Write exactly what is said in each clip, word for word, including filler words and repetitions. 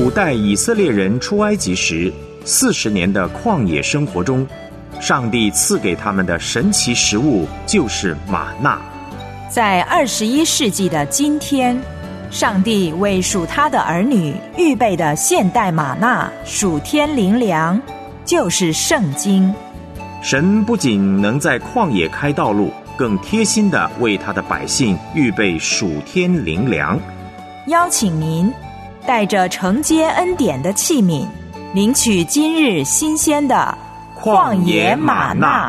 古代以色列人出埃及时四十年的旷野生活中，上帝赐给他们的神奇食物就是玛纳。 在二十一世纪的今天，上帝为属他的儿女预备的现代玛纳属天灵粮，就是圣经。 神不仅能在旷野开道路，更贴心地为他的百姓预备属天灵粮。 邀请您带着承接恩典的器皿，领取今日新鲜的旷野玛纳。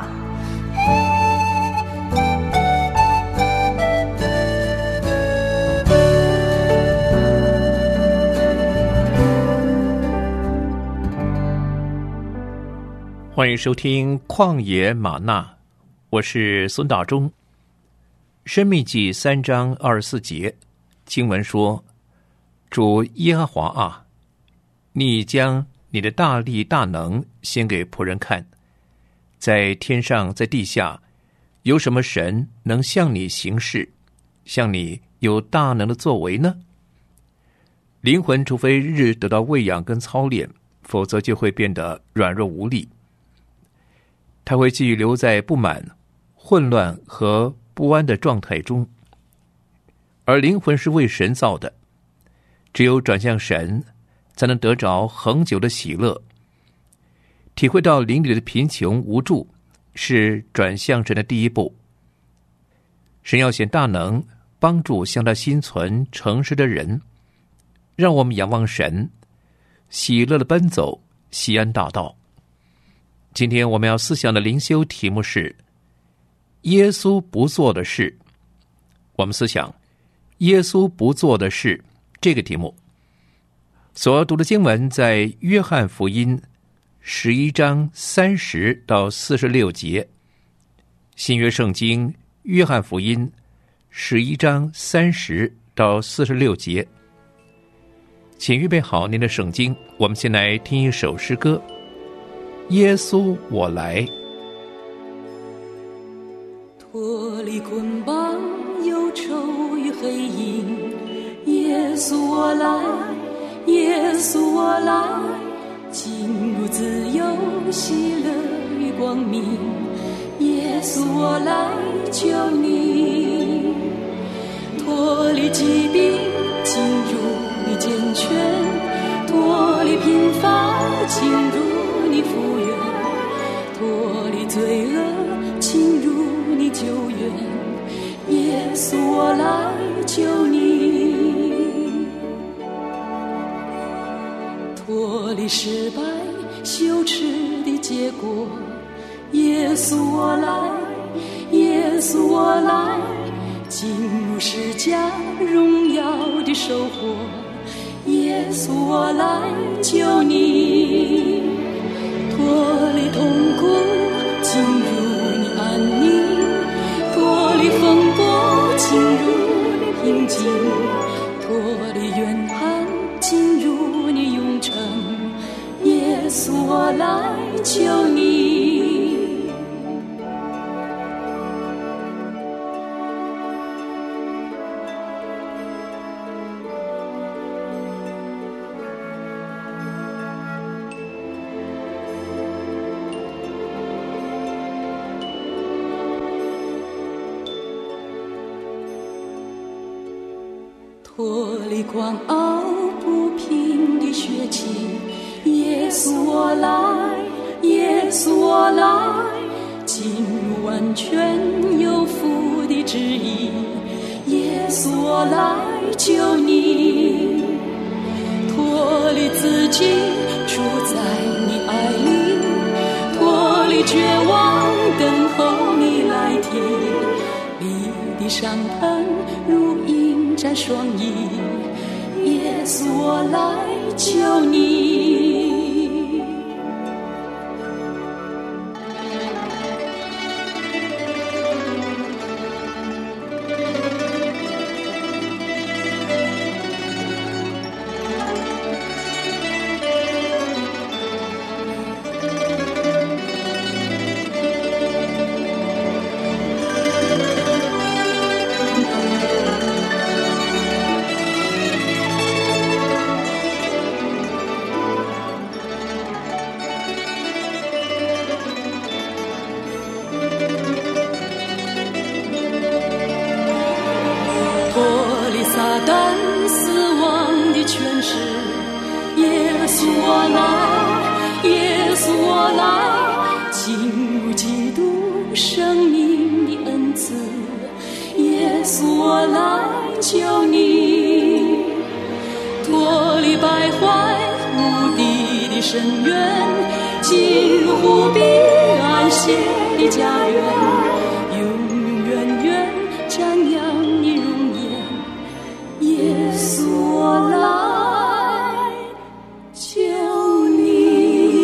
欢迎收听旷野玛纳，我是孙大中。申命记三章二十四节经文说，主耶和华啊，你将你的大力大能显给仆人看，在天上在地下，有什么神能向你行事，向你有大能的作为呢？灵魂除非日得到喂养跟操练，否则就会变得软弱无力。他会继续留在不满、混乱和不安的状态中，而灵魂是为神造的，只有转向神，才能得着恒久的喜乐。体会到灵里的贫穷无助，是转向神的第一步。神要显大能，帮助向他心存诚实的人，让我们仰望神，喜乐的奔走西安大道。今天我们要思想的灵修题目是耶稣不做的事。我们思想耶稣不做的事这个题目。所读的经文在约翰福音十一章三十到四十六节，新约圣经约翰福音十一章三十到四十六节。请预备好您的圣经，我们先来听一首诗歌，耶稣我来。 脱离捆绑忧愁与黑影，耶稣我来，耶稣我来，进入自由喜乐与光明，耶稣我来救你，脱离疾病进入你健全，脱离贫乏进入你福源，脱离罪恶进入你救援，耶稣我来救你，脱离失败羞耻的结果，耶稣我来，耶稣我来，进入释迦荣耀的收获，耶稣我来救你，脱离痛苦进入你安宁，脱离风波进入你平静，脱离怨恨进入你永生，耶稣我来救你。脱离狂傲不平的血气，耶稣我来，耶稣我来，进入完全有福的旨意，耶稣我来救你，脱离自己住在你爱里，脱离绝望等候你来提，你的伤痕如鹰展双翼，耶稣我来救你。 撒旦死亡的权势。耶稣我来，耶稣我来，进入基督生命的恩赐。耶稣我来救你，脱离败坏无敌的深渊，进入无比安息的家园，永永远远瞻仰你容颜。耶稣我来救你。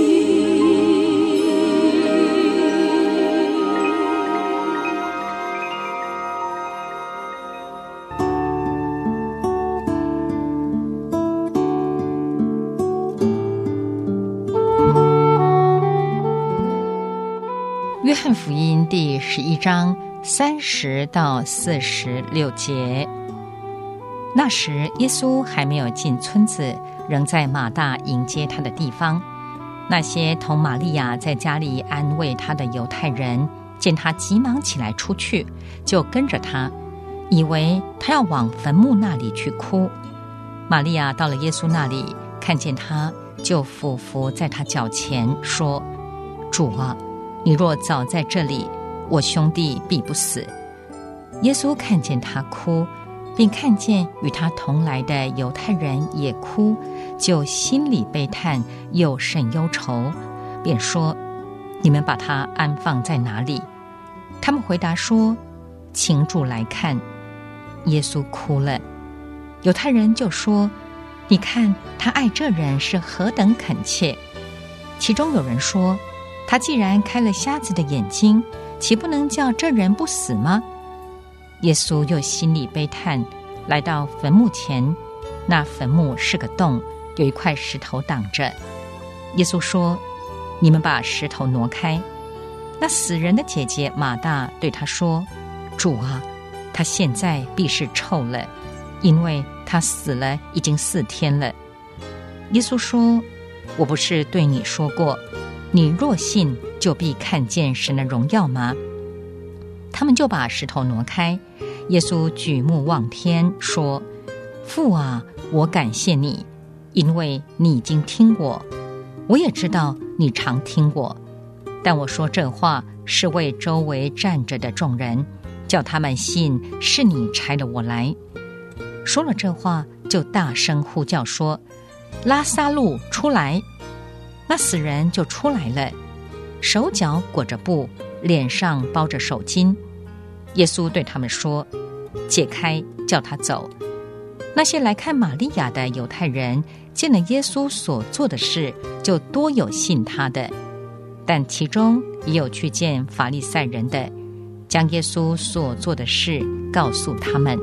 约翰福音第十一章三十到四十六节。那时耶稣还没有进村子，仍在马大迎接他的地方。那些同玛利亚在家里安慰他的犹太人，见他急忙起来出去，就跟着他，以为他要往坟墓那里去哭。玛利亚到了耶稣那里，看见他，就俯伏在他脚前说：主啊，你若早在这里，我兄弟必不死。耶稣看见他哭，并看见与他同来的犹太人也哭，就心里悲叹，又甚忧愁，便说：你们把他安放在哪里？他们回答说：请主来看。耶稣哭了。犹太人就说：你看他爱这人是何等恳切。其中有人说：他既然开了瞎子的眼睛，岂不能叫这人不死吗？耶稣又心里悲叹，来到坟墓前，那坟墓是个洞，有一块石头挡着。耶稣说：你们把石头挪开。那死人的姐姐马大对他说：主啊，他现在必是臭了，因为他死了已经四天了。耶稣说：我不是对你说过，你若信，就必看见神的荣耀吗？他们就把石头挪开。耶稣举目望天，说：父啊，我感谢你，因为你已经听我。我也知道你常听我，但我说这话是为周围站着的众人，叫他们信是你差了我来。说了这话，就大声呼叫说：拉撒路出来！那死人就出来了，手脚裹着布，脸上包着手巾。耶稣对他们说：解开，叫他走。那些来看玛利亚的犹太人见了耶稣所做的事，就多有信他的，但其中也有去见法利赛人的，将耶稣所做的事告诉他们。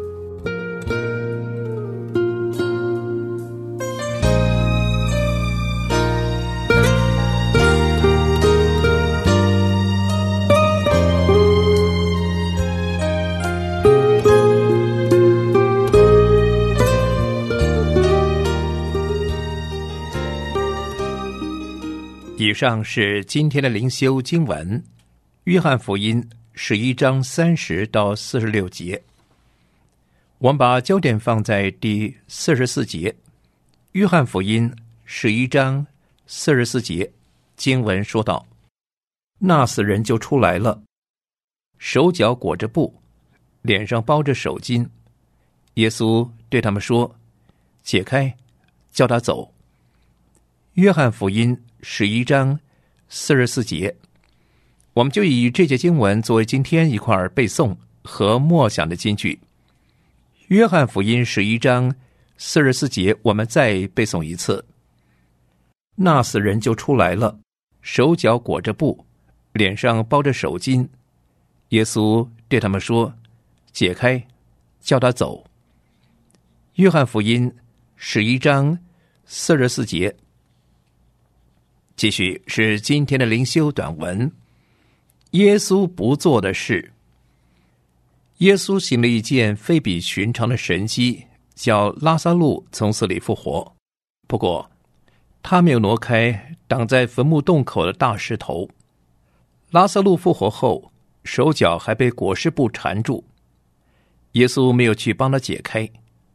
以上是今天的灵修经文，约翰福音十一章三十到四十六节。我们把焦点放在第四十四节。约翰福音十一章四十四节，经文说道：那死人就出来了，手脚裹着布，脸上包着手巾。耶稣对他们说：解开，叫他走。约翰福音十一章四十四节，我们就以这节经文作为今天一块背诵和默想的金句。约翰福音十一章四十四节，我们再背诵一次。那死人就出来了，手脚裹着布，脸上包着手巾。耶稣对他们说：解开，叫他走。约翰福音十一章四十四节。继续是今天的灵修短文，耶稣不做的事。耶稣行了一件非比寻常的神迹，叫拉撒路从死里复活。不过他没有挪开挡在坟墓洞口的大石头。拉撒路复活后，手脚还被裹尸布缠住，耶稣没有去帮他解开，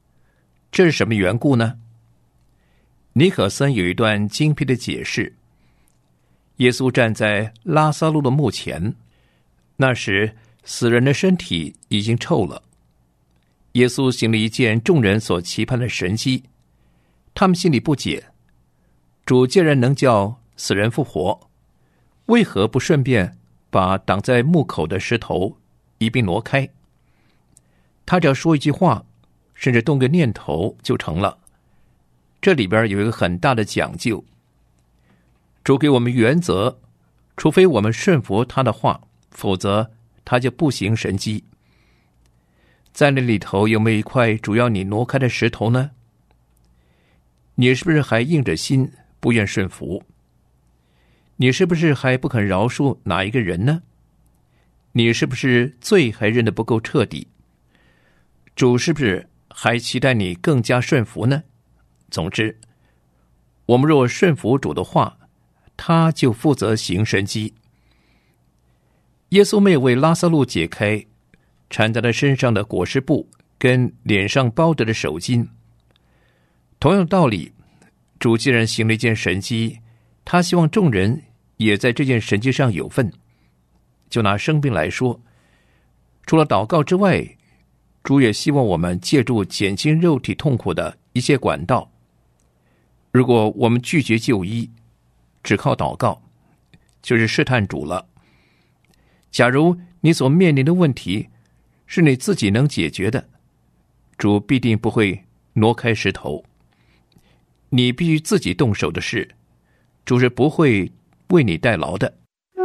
这是什么缘故呢？尼可森有一段精辟的解释。耶稣站在拉撒路的墓前，那时死人的身体已经臭了。耶稣行了一件众人所期盼的神迹，他们心里不解，主既然能叫死人复活，为何不顺便把挡在墓口的石头一并挪开？他只要说一句话，甚至动个念头就成了。这里边有一个很大的讲究，主给我们原则，除非我们顺服他的话，否则他就不行神迹。在那里头有没有一块主要你挪开的石头呢？你是不是还硬着心不愿顺服？你是不是还不肯饶恕哪一个人呢？你是不是罪还认得不够彻底？主是不是还期待你更加顺服呢？总之，我们若顺服主的话，他就负责行神迹。耶稣没有为拉撒路解开缠在他身上的裹尸布跟脸上包着的手巾。同样的道理，主既然行了一件神迹，他希望众人也在这件神迹上有份。就拿生病来说，除了祷告之外，主也希望我们借助减轻肉体痛苦的一切管道。如果我们拒绝就医，只靠祷告，就是试探主了。假如你所面临的问题是你自己能解决的，主必定不会挪开石头。你必须自己动手的事，主是不会为你代劳的。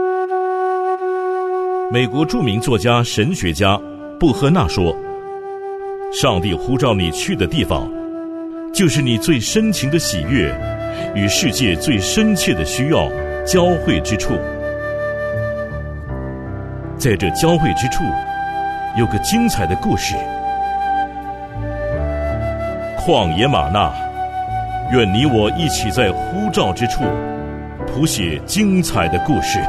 美国著名作家、神学家布赫纳说，上帝呼召你去的地方，就是你最深情的喜悦与世界最深切的需要交汇之处。在这交汇之处，有个精彩的故事。旷野玛纳，愿你我一起在呼召之处谱写精彩的故事。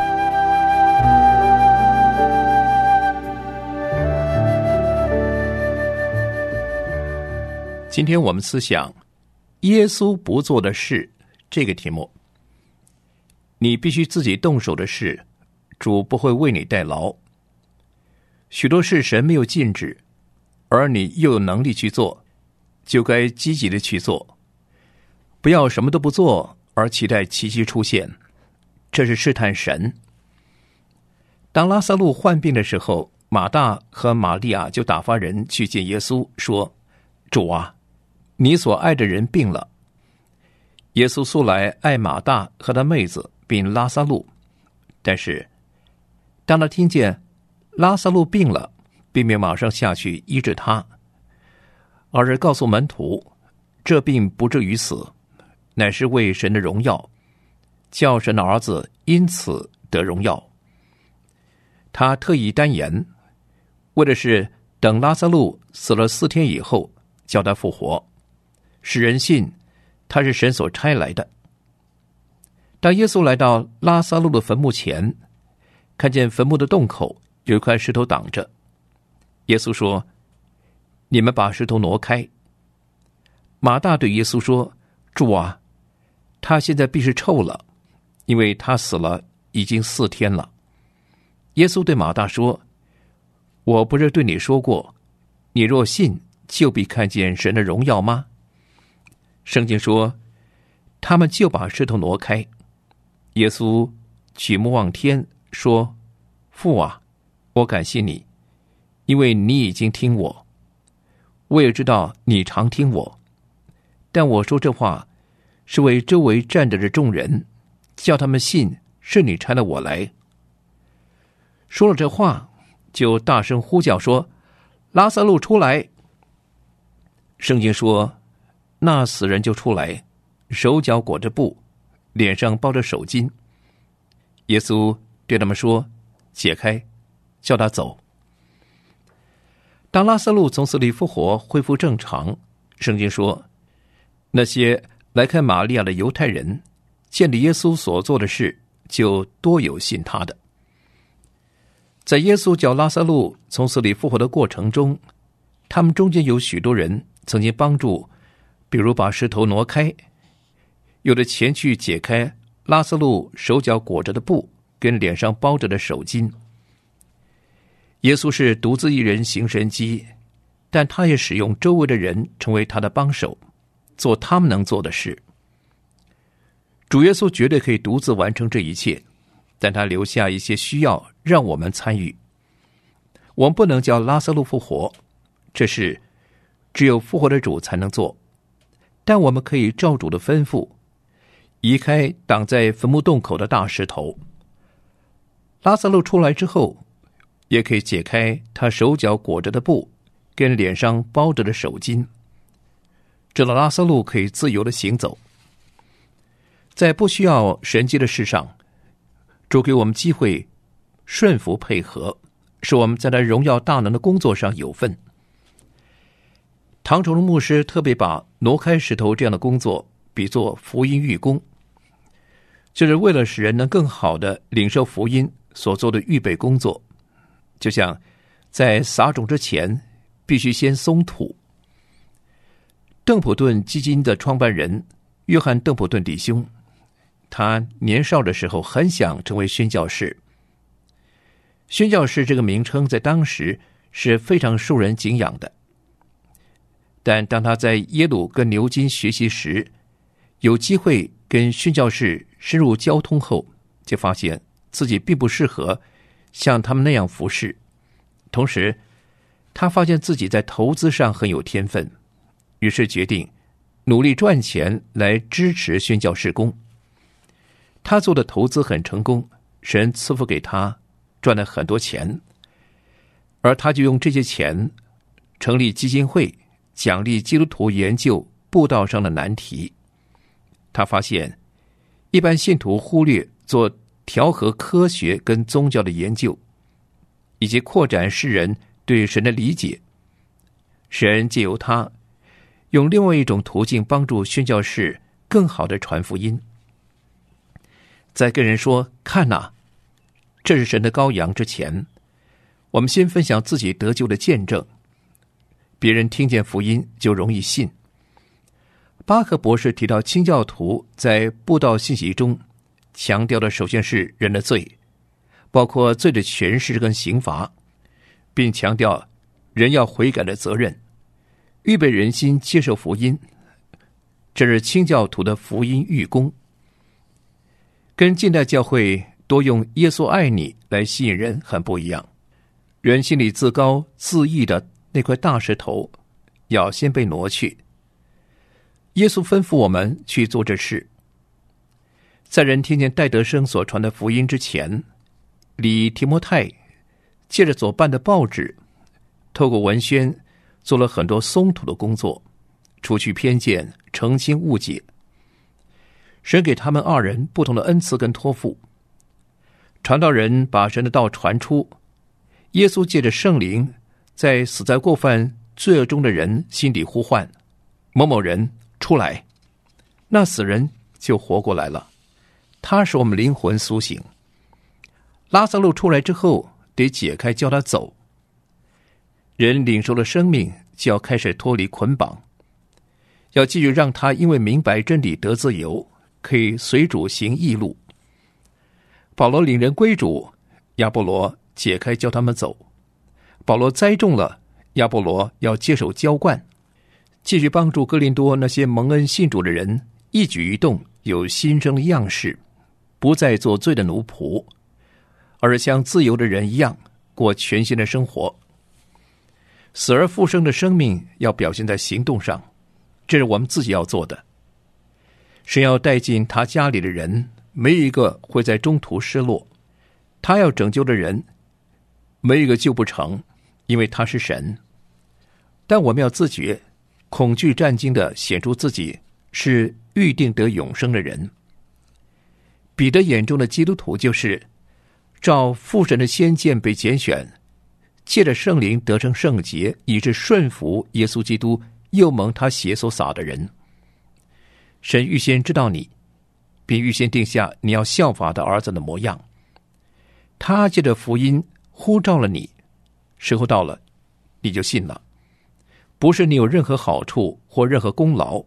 今天我们思想耶稣不做的事这个题目。你必须自己动手的事，主不会为你代劳。许多事神没有禁止，而你又有能力去做，就该积极的去做。不要什么都不做而期待奇迹出现，这是试探神。当拉撒路患病的时候，马大和玛利亚就打发人去见耶稣，说：主啊，你所爱的人病了。耶稣素来爱马大和他妹子并拉撒路，但是当他听见拉撒路病了，并没有马上下去医治他，而是告诉门徒，这病不至于死，乃是为神的荣耀，叫神的儿子因此得荣耀。他特意单言，为的是等拉撒路死了四天以后，叫他复活，使人信他是神所差来的。当耶稣来到拉撒路的坟墓前，看见坟墓的洞口有一块石头挡着，耶稣说：你们把石头挪开。马大对耶稣说：主啊，他现在必是臭了，因为他死了已经四天了。耶稣对马大说：我不是对你说过，你若信，就必看见神的荣耀吗？圣经说，他们就把石头挪开。耶稣举目望天，说：父啊，我感谢你，因为你已经听我。我也知道你常听我，但我说这话是为周围站着的众人，叫他们信是你差了我来。说了这话，就大声呼叫说：拉撒路出来！圣经说，那死人就出来，手脚裹着布，脸上包着手巾。耶稣对他们说：解开，叫他走。当拉撒路从死里复活，恢复正常，圣经说，那些来看玛利亚的犹太人见了耶稣所做的事，就多有信他的。在耶稣叫拉撒路从死里复活的过程中，他们中间有许多人曾经帮助比如把石头挪开，有的前去解开拉撒路手脚裹着的布跟脸上包着的手巾。耶稣是独自一人行神迹，但他也使用周围的人成为他的帮手，做他们能做的事。主耶稣绝对可以独自完成这一切，但他留下一些需要让我们参与。我们不能叫拉撒路复活，这事只有复活的主才能做，但我们可以照主的吩咐，移开挡在坟墓洞口的大石头。拉撒路出来之后，也可以解开他手脚裹着的布跟脸上包着的手巾，这让拉撒路可以自由的行走。在不需要神迹的事上，主给我们机会顺服配合，使我们在他荣耀大能的工作上有份。唐崇荣牧师特别把挪开石头这样的工作比作福音预工，就是为了使人能更好的领受福音所做的预备工作。就像在撒种之前必须先松土。邓普顿基金的创办人约翰邓普顿弟兄，他年少的时候很想成为宣教士。宣教士这个名称在当时是非常受人敬仰的，但当他在耶鲁跟牛津学习时，有机会跟宣教士深入交通后，就发现自己并不适合像他们那样服侍。同时他发现自己在投资上很有天分，于是决定努力赚钱来支持宣教事工。他做的投资很成功，神赐福给他赚了很多钱，而他就用这些钱成立基金会，奖励基督徒研究布道上的难题。他发现一般信徒忽略做调和科学跟宗教的研究，以及扩展世人对神的理解。神借由他用另外一种途径帮助宣教士更好的传福音。在跟人说看哪、啊，这是神的羔羊之前，我们先分享自己得救的见证，别人听见福音就容易信。巴克博士提到清教徒在布道信息中强调的首先是人的罪，包括罪的诠释跟刑罚，并强调人要悔改的责任，预备人心接受福音，这是清教徒的福音预工。跟近代教会多用耶稣爱你来吸引人很不一样。人心里自高自义的那块大石头要先被挪去。耶稣吩咐我们去做这事。在人听见戴德生所传的福音之前，李提摩太借着所办的报纸，透过文宣做了很多松土的工作，除去偏见，澄清误解。神给他们二人不同的恩赐跟托付。传道人把神的道传出，耶稣借着圣灵在死在过犯罪恶中的人心里呼唤某某人出来，那死人就活过来了。他使我们灵魂苏醒。拉撒路出来之后得解开叫他走。人领受了生命就要开始脱离捆绑，要继续让他因为明白真理得自由，可以随主行义路。保罗领人归主，亚波罗解开叫他们走。保罗栽种了，亚波罗要接手浇灌，继续帮助哥林多那些蒙恩信主的人一举一动有新生的样式，不再做罪的奴仆，而像自由的人一样过全新的生活。死而复生的生命要表现在行动上，这是我们自己要做的。神要带进他家里的人，没有一个会在中途失落。他要拯救的人，没有一个救不成，因为他是神。但我们要自觉，恐惧战惊的显出自己是预定得永生的人。彼得眼中的基督徒就是照父神的先见被拣选，借着圣灵得成圣洁，以致顺服耶稣基督，又蒙他血所洒的人。神预先知道你，并预先定下你要效法的儿子的模样。他借着福音呼召了你，时候到了，你就信了。不是你有任何好处或任何功劳，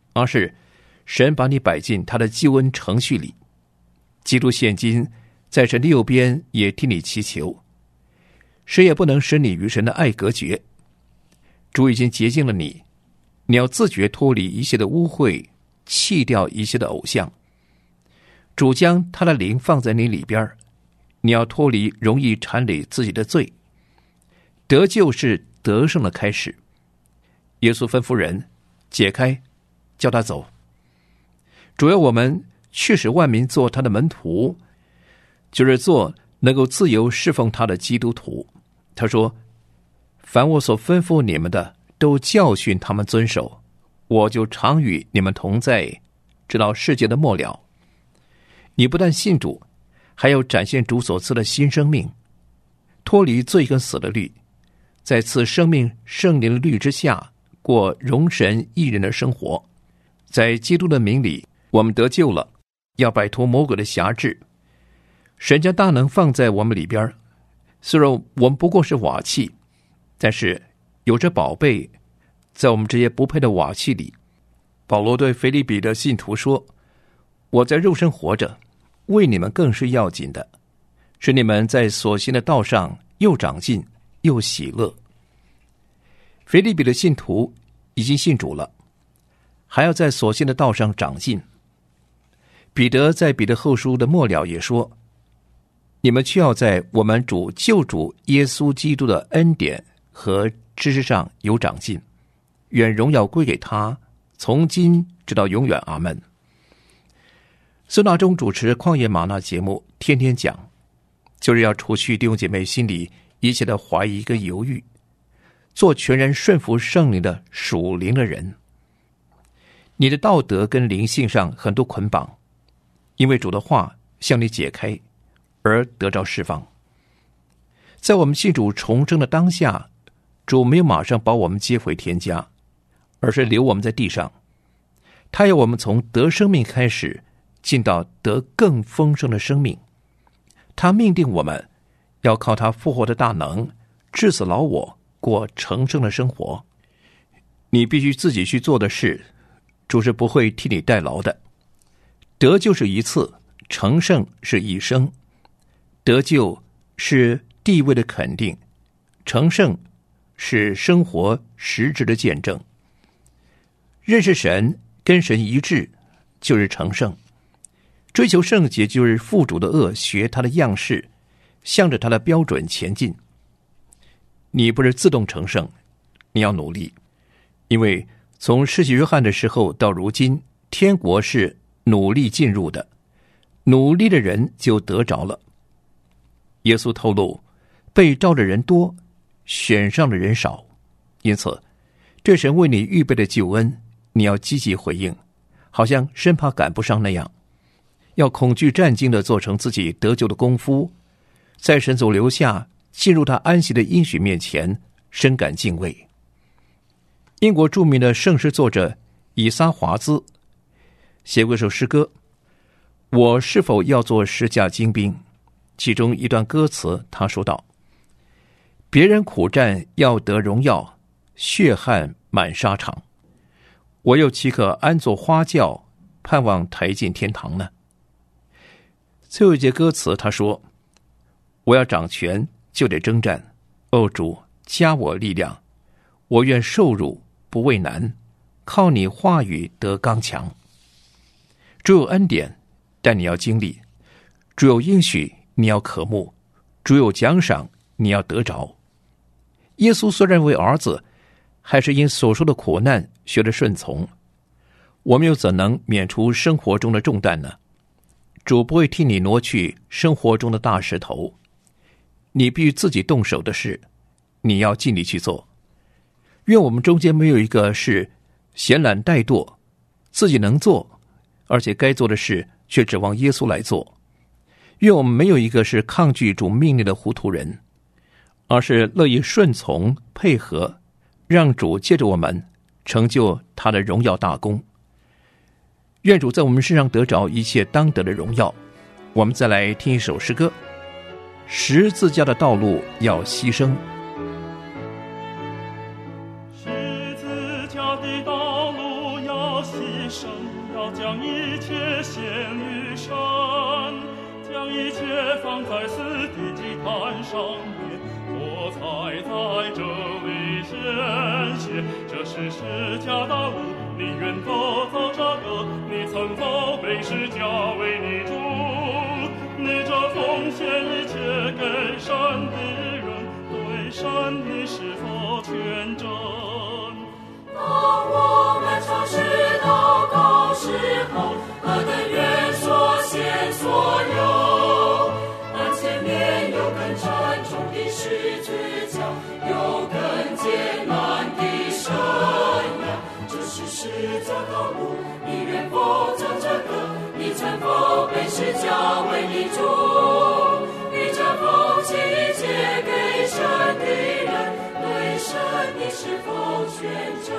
而是神把你摆进他的救恩程序里。基督现今在神的右边，也替你祈求，谁也不能使你与神的爱隔绝。主已经洁净了你，你要自觉脱离一切的污秽，弃掉一切的偶像。主将他的灵放在你里边，你要脱离容易缠累自己的罪。得救是得胜的开始。耶稣吩咐人解开，叫他走。主要我们去使万民做他的门徒，就是做能够自由侍奉他的基督徒。他说，凡我所吩咐你们的，都教训他们遵守，我就常与你们同在，直到世界的末了。你不但信主，还要展现主所赐的新生命，脱离罪跟死的律，在赐生命圣灵的律之下，过荣神益人的生活。在基督的名里，我们得救了，要摆脱魔鬼的辖制。神将大能放在我们里边，虽然我们不过是瓦器，但是有着宝贝在我们这些不配的瓦器里。保罗对腓立比的信徒说，我在肉身活着，为你们更是要紧的，使你们在所行的道上又长进又喜乐。腓立比的信徒已经信主了，还要在所行的道上长进。彼得在彼得后书的末了也说，你们却要在我们主救主耶稣基督的恩典和知识上有长进，愿荣耀归给他，从今直到永远。阿门。孙大中主持旷野吗哪节目，天天讲，就是要除去弟兄姐妹心里一切的怀疑跟犹豫，做全然顺服圣灵的属灵的人。你的道德跟灵性上很多捆绑，因为主的话向你解开，而得着释放。在我们信主重生的当下，主没有马上把我们接回天家，而是留我们在地上。他要我们从得生命开始，进到得更丰盛的生命。他命定我们要靠他复活的大能，治死老我，过成圣的生活。你必须自己去做的事，主是不会替你代劳的。得救是一次，成圣是一生。得救是地位的肯定，成圣是生活实质的见证。认识神，跟神一致，就是成圣。追求圣洁，就是负主的恶，学他的样式，向着他的标准前进。你不是自动成圣，你要努力，因为从施洗约翰的时候到如今，天国是努力进入的，努力的人就得着了。耶稣透露，被召的人多，选上的人少，因此对神为你预备的救恩，你要积极回应，好像生怕赶不上那样，要恐惧战兢地做成自己得救的功夫，在神所留下进入他安息的应许面前，深感敬畏。英国著名的圣诗作者以撒华兹写过一首诗歌，我是否要做十架精兵？其中一段歌词他说道，别人苦战要得荣耀，血汗满沙场，我又岂可安坐花轿，盼望抬进天堂呢？最后一节歌词他说，我要掌权就得征战，哦主加我力量，我愿受辱不畏难，靠你话语得刚强。主有恩典，但你要经历；主有应许，你要渴慕；主有奖赏，你要得着。耶稣虽然为儿子，还是因所受的苦难学了顺从。我们又怎能免除生活中的重担呢？主不会替你挪去生活中的大石头，你必须自己动手的事，你要尽力去做。愿我们中间没有一个是闲懒怠惰，自己能做，而且该做的事却指望耶稣来做。愿我们没有一个是抗拒主命令的糊涂人，而是乐意顺从配合，让主借着我们成就他的荣耀大功。愿主在我们身上得着一切当得的荣耀。我们再来听一首诗歌，十字架的道路要牺牲。 十字架的道路要牺为神，要将一切献于神，将一切放在死地祭坛上面，我才在这里献血。这是释迦道路，你愿否走这个？你曾否被释迦为你主？你这奉献一切给神的人，对神你是否全真？ 当我们尝试祷告时候，何等愿说献所有，但前面有更沉重的十字架，有更艰难的生涯。这是释迦道路，你愿否走这个？你曾否被释迦为你主？你这奉献一切给神的人，对神你是否全真？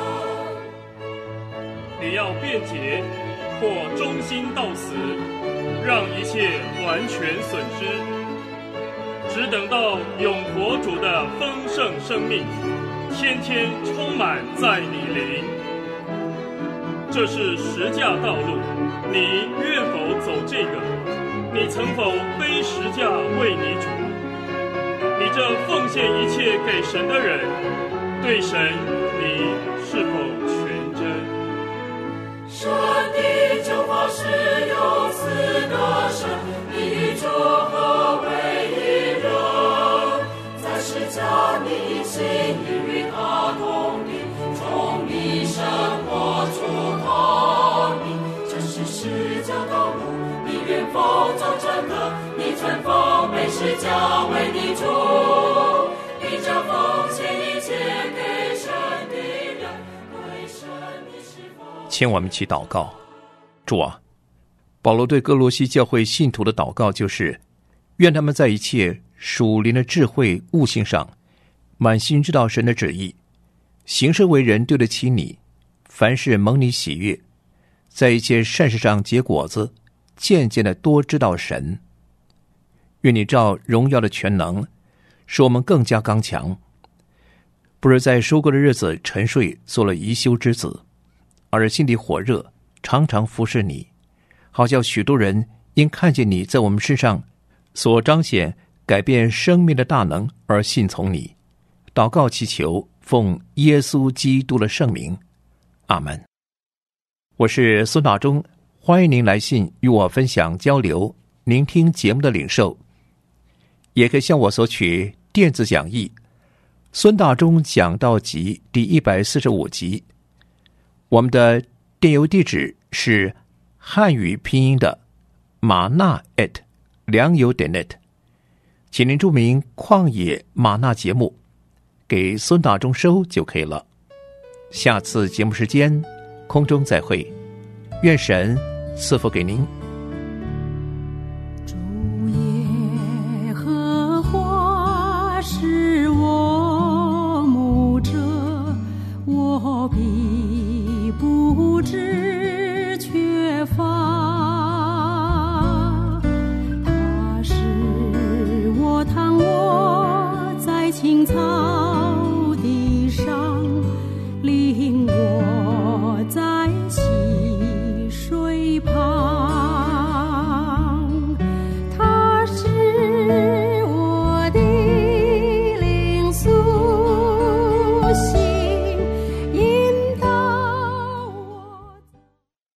你要辩解或忠心到死，让一切完全损失，只等到永活主的丰盛生命天天充满在你灵。这是十架道路，你愿否走这个？你曾否背十架为你主？你这奉献一切给神的人，对神你是否全真？ 神的救法是有四个神，你与主合为一人，在释迦你心里与他同定，从你生活出光明。这是释迦道路，你愿否走这个？你曾否被释迦为你主？你这奉献一切给神的人，对神你是否？ 请我们一起祷告。主啊，保罗对哥罗西教会信徒的祷告就是，愿他们在一切属灵的智慧悟性上，满心知道神的旨意，行事为人对得起你，凡事蒙你喜悦，在一切善事上结果子，渐渐的多知道神。愿你照荣耀的全能，使我们更加刚强，不是在收割的日子沉睡做了贻羞之子，而是心里火热，常常服侍你，好叫许多人因看见你在我们身上所彰显改变生命的大能而信从你。祷告祈求，奉耶稣基督的圣名，阿们。我是孙大中，欢迎您来信与我分享交流，聆听节目的领受，也可以向我索取电子讲义孙大中讲道集第一百四十五集。我们的电邮地址是汉语拼音的玛纳 at 良友点 net， 请您注明旷野玛纳节目，给孙大中收就可以了。下次节目时间空中再会，愿神赐福给您。 主耶和华是我牧者，我必不致缺乏。他是我躺卧在青草地上，领我在溪水旁。他是我的灵苏醒。